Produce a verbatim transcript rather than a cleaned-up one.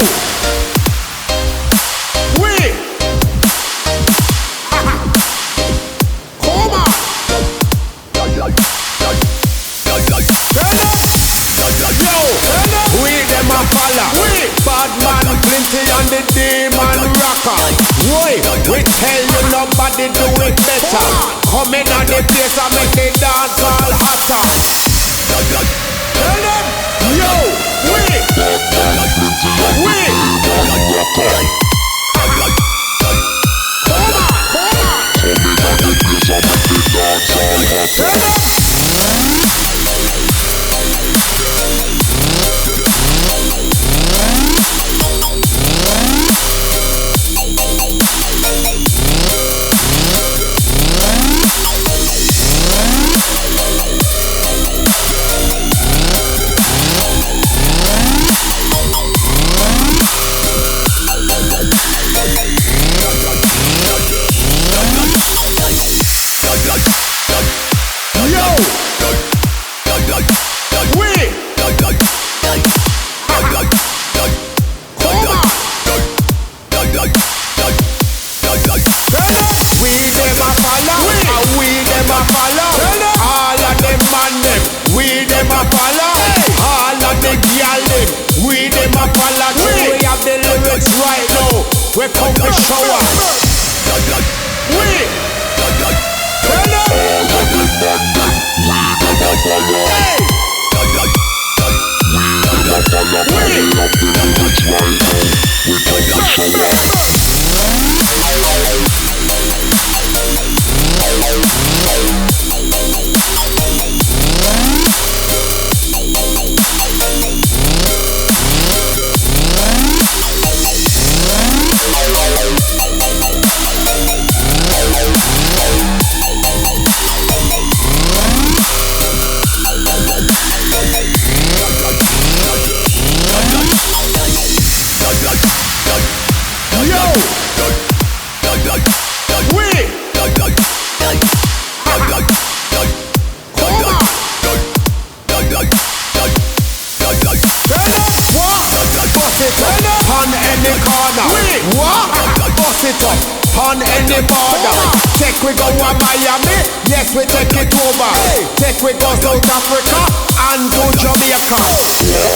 We. Come on. Yo, we them a follow. We bad man plenty and the demon rocker. Boy, we tell you nobody do it better. Come in on the place and make the dance all hotter. Tell them, yo, we, we. Come on, come on. Come in on the place and make the dance all hotter. Tell them. We come to show up. We tell them. All of the man them, we never follow. Hey. We never follow. We up the lyrics right now. We come to show up. On any corner, what? Bust it up on any border. Take we go to Miami, yes we take it over. Take we go South Africa and to Jamaica.